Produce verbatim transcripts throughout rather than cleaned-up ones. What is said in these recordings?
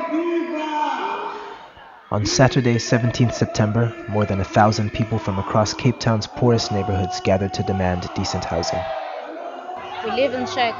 On Saturday, seventeenth September, more than a thousand people from across Cape Town's poorest neighborhoods gathered to demand decent housing. We live in shacks.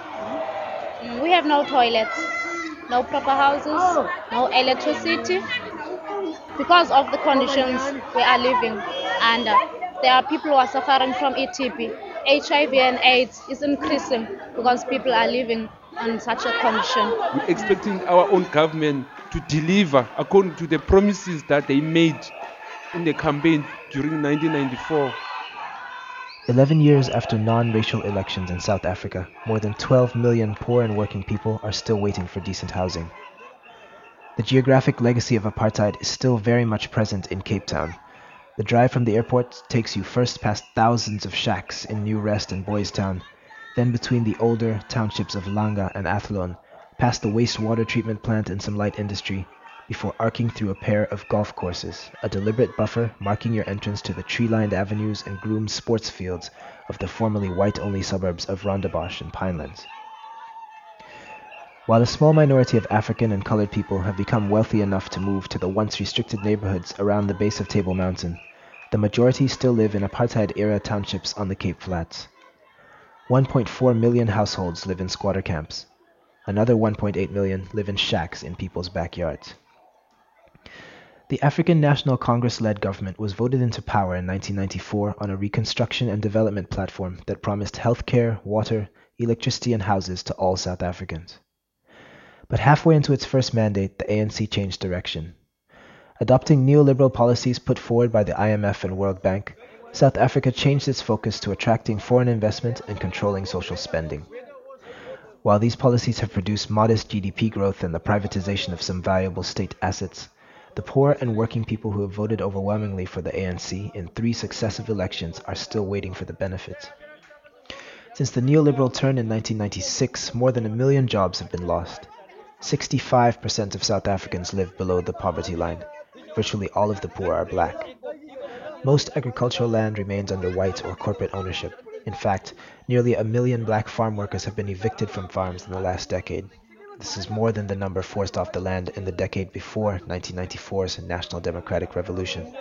Mm, We have no toilets, no proper houses, no electricity. Because of the conditions we are living under, there are people who are suffering from E T P. H I V and AIDS is increasing because people are living in such a condition. We're expecting our own government to deliver according to the promises that they made in the campaign during nineteen ninety-four. Eleven years after non-racial elections in South Africa, more than twelve million poor and working people are still waiting for decent housing. The geographic legacy of apartheid is still very much present in Cape Town. The drive from the airport takes you first past thousands of shacks in New Rest and Boys Town, then between the older townships of Langa and Athlone, past the wastewater treatment plant and some light industry, before arcing through a pair of golf courses, a deliberate buffer marking your entrance to the tree-lined avenues and groomed sports fields of the formerly white-only suburbs of Rondebosch and Pinelands. While a small minority of African and colored people have become wealthy enough to move to the once restricted neighborhoods around the base of Table Mountain, the majority still live in apartheid-era townships on the Cape Flats. one point four million households live in squatter camps. Another one point eight million live in shacks in people's backyards. The African National Congress-led government was voted into power in nineteen ninety-four on a reconstruction and development platform that promised health care, water, electricity and houses to all South Africans. But halfway into its first mandate, the A N C changed direction. Adopting neoliberal policies put forward by the I M F and World Bank, South Africa changed its focus to attracting foreign investment and controlling social spending. While these policies have produced modest G D P growth and the privatization of some valuable state assets, the poor and working people who have voted overwhelmingly for the A N C in three successive elections are still waiting for the benefits. Since the neoliberal turn in nineteen ninety-six, more than a million jobs have been lost. sixty-five percent of South Africans live below the poverty line. Virtually all of the poor are black. Most agricultural land remains under white or corporate ownership. In fact, nearly a million black farm workers have been evicted from farms in the last decade. This is more than the number forced off the land in the decade before nineteen ninety-four's National Democratic Revolution.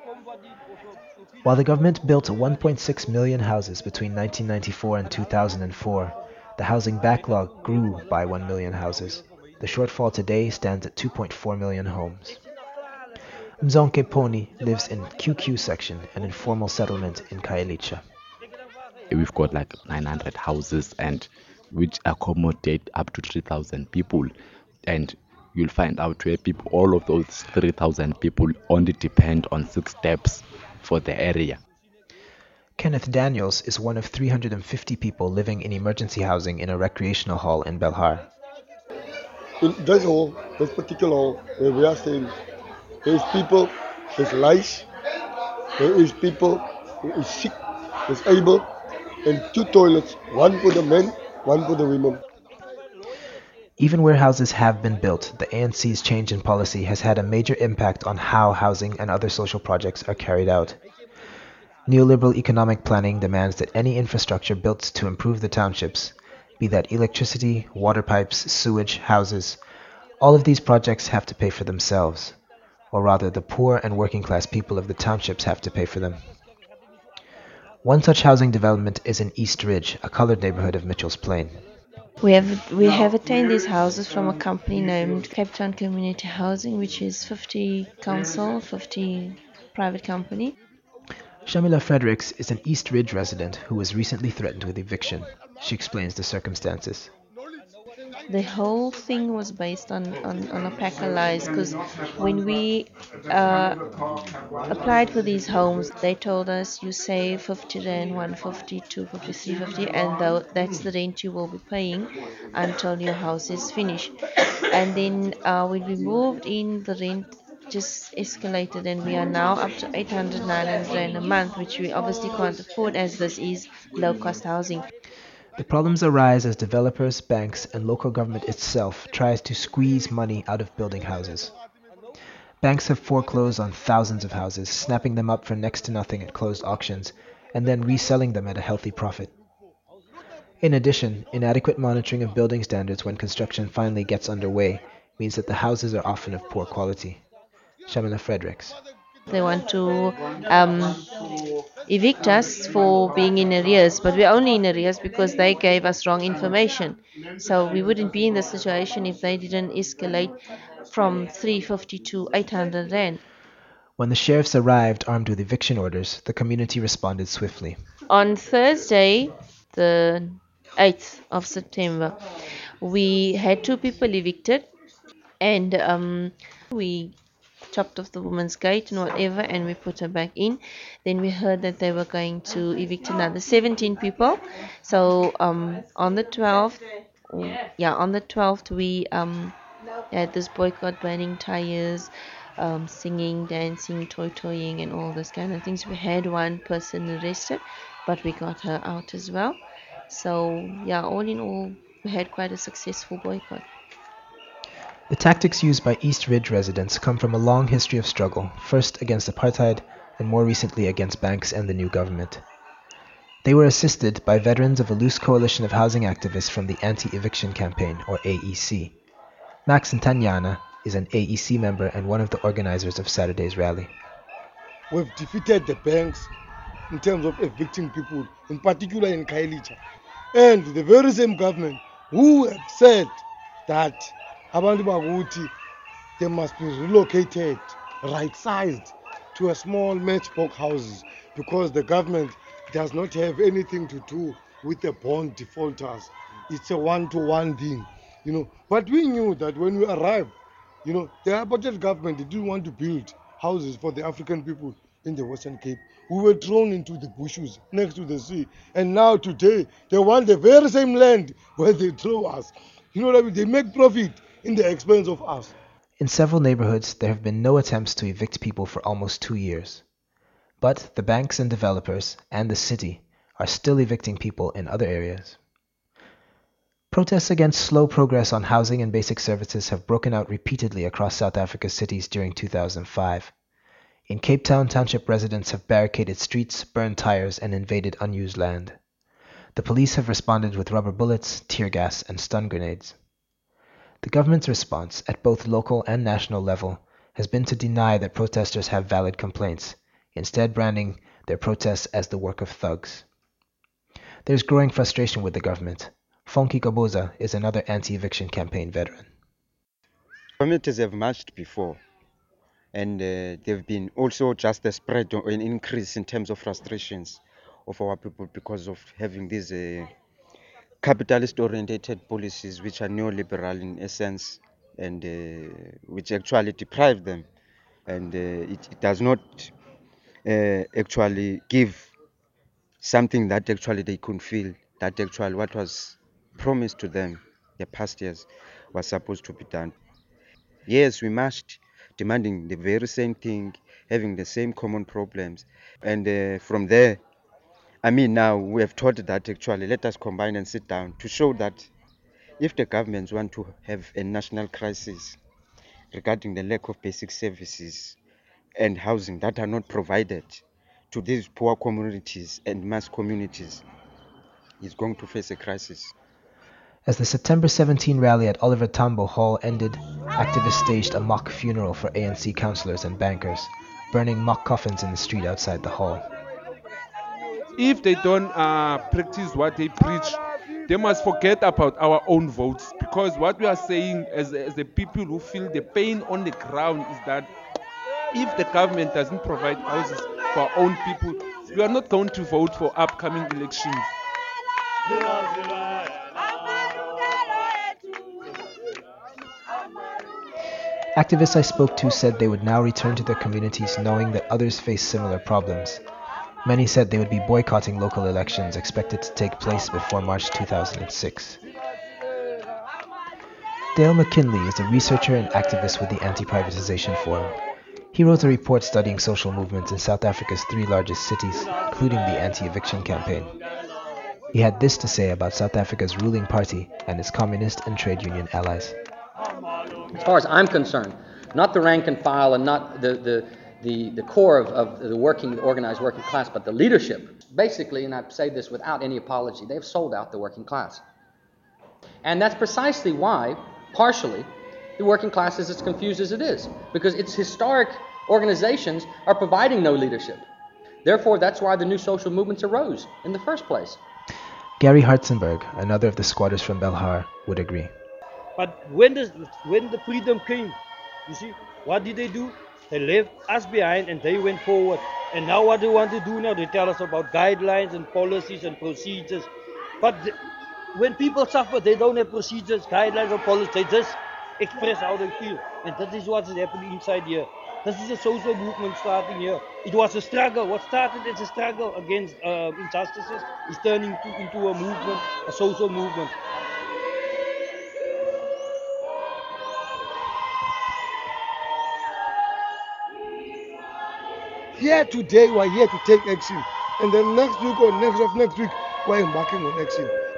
While the government built one point six million houses between nineteen ninety-four and two thousand four, the housing backlog grew by one million houses. The shortfall today stands at two point four million homes. Mzonke Poni lives in Q Q section, an informal settlement in Khayelitsha. We've got like nine hundred houses and which accommodate up to three thousand people, and you'll find out where people, all of those three thousand people only depend on six steps for the area. Kenneth Daniels is one of three hundred fifty people living in emergency housing in a recreational hall in Belhar. In this hall, this particular hall where we are staying, there is people, there's lice, there is people who is sick, disabled, and two toilets, one for the men, one for the women. Even where houses have been built, the A N C's change in policy has had a major impact on how housing and other social projects are carried out. Neoliberal economic planning demands that any infrastructure built to improve the townships, be that electricity, water pipes, sewage, houses, all of these projects have to pay for themselves, or rather the poor and working class people of the townships have to pay for them. One such housing development is in East Ridge, a colored neighborhood of Mitchell's Plain. We have we have attained these houses from a company named Cape Town Community Housing, which is fifty council, fifty private company. Shamila Fredericks is an East Ridge resident who was recently threatened with eviction. She explains the circumstances. The whole thing was based on, on, on a pack of lies, because when we uh, applied for these homes, they told us you save fifty rand, one fifty, two fifty, three fifty, and th- that's the rent you will be paying until your house is finished. And then uh, when we moved in, the rent just escalated, and we are now up to eight hundred, nine hundred rand a month, which we obviously can't afford as this is low-cost housing. The problems arise as developers, banks, and local government itself tries to squeeze money out of building houses. Banks have foreclosed on thousands of houses, snapping them up for next to nothing at closed auctions, and then reselling them at a healthy profit. In addition, inadequate monitoring of building standards when construction finally gets underway means that the houses are often of poor quality. Shamila Fredericks. They want to um, evict us for being in arrears, but we're only in arrears because they gave us wrong information. So we wouldn't be in this situation if they didn't escalate from three fifty to eight hundred rand. When the sheriffs arrived armed with eviction orders, the community responded swiftly. On Thursday, the eighth of September, we had two people evicted, and um, we chopped off the woman's gate and whatever, and we put her back in. Then we heard that they were going to evict another seventeen people. So um, on the twelfth, yeah, on the twelfth, we um, had this boycott, burning tires, um, singing, dancing, toy-toying, and all this kind of things. We had one person arrested, but we got her out as well. So yeah, all in all, we had quite a successful boycott. The tactics used by East Ridge residents come from a long history of struggle, first against apartheid and more recently against banks and the new government. They were assisted by veterans of a loose coalition of housing activists from the Anti-Eviction Campaign, or A E C. Max Ntanyana is an A E C member and one of the organizers of Saturday's rally. We've defeated the banks in terms of evicting people, in particular in Khayelitsha. And the very same government who have said that Abantu Baguti, they must be relocated, right-sized to a small matchbox houses because the government does not have anything to do with the bond defaulters. It's a one-to-one thing, you know. But we knew that when we arrived, you know, the apartheid government they didn't want to build houses for the African people in the Western Cape. We were thrown into the bushes next to the sea, and now today they want the very same land where they throw us. You know what I mean? They make profit in the expense of us. In several neighborhoods, there have been no attempts to evict people for almost two years. But the banks and developers and the city are still evicting people in other areas. Protests against slow progress on housing and basic services have broken out repeatedly across South Africa's cities during two thousand five. In Cape Town, township residents have barricaded streets, burned tires, and invaded unused land. The police have responded with rubber bullets, tear gas, and stun grenades. The government's response, at both local and national level, has been to deny that protesters have valid complaints, instead branding their protests as the work of thugs. There's growing frustration with the government. Fonki Kaboza is another anti-eviction campaign veteran. Communities have marched before, and uh, they've been also just a spread or an increase in terms of frustrations of our people because of having these uh, capitalist-oriented policies which are neoliberal in essence and uh, which actually deprive them, and uh, it, it does not uh, actually give something that actually they could feel, that actually what was promised to them the past years was supposed to be done. Yes, we marched demanding the very same thing, having the same common problems, and uh, from there, I mean, now we have taught that actually let us combine and sit down to show that if the governments want to have a national crisis regarding the lack of basic services and housing that are not provided to these poor communities and mass communities, is going to face a crisis. As the September seventeenth rally at Oliver Tambo Hall ended, activists staged a mock funeral for A N C councillors and bankers, burning mock coffins in the street outside the hall. If they don't uh, practice what they preach, they must forget about our own votes, because what we are saying as, as the people who feel the pain on the ground is that if the government doesn't provide houses for our own people, we are not going to vote for upcoming elections. Activists I spoke to said they would now return to their communities knowing that others face similar problems. Many said they would be boycotting local elections expected to take place before March two thousand six. Dale McKinley is a researcher and activist with the Anti-Privatization Forum. He wrote a report studying social movements in South Africa's three largest cities, including the anti-eviction campaign. He had this to say about South Africa's ruling party and its communist and trade union allies. As far as I'm concerned, not the rank and file and not the, the, the, the core of, of the working, the organized working class, but the leadership. Basically, and I say this without any apology, they've sold out the working class. And that's precisely why, partially, the working class is as confused as it is, because its historic organizations are providing no leadership. Therefore, that's why the new social movements arose in the first place. Gary Hartzenberg, another of the squatters from Belhar, would agree. But when the, when the freedom came, you see, what did they do? They left us behind and they went forward. And now what they want to do now, they tell us about guidelines and policies and procedures. But the, when people suffer, they don't have procedures, guidelines or policies. They just express how they feel. And that is what is happening inside here. This is a social movement starting here. It was a struggle. What started as a struggle against uh, injustices is turning to, into a movement, a social movement. Here today, we're here to take action. And then next week or next of next week, we're embarking on action.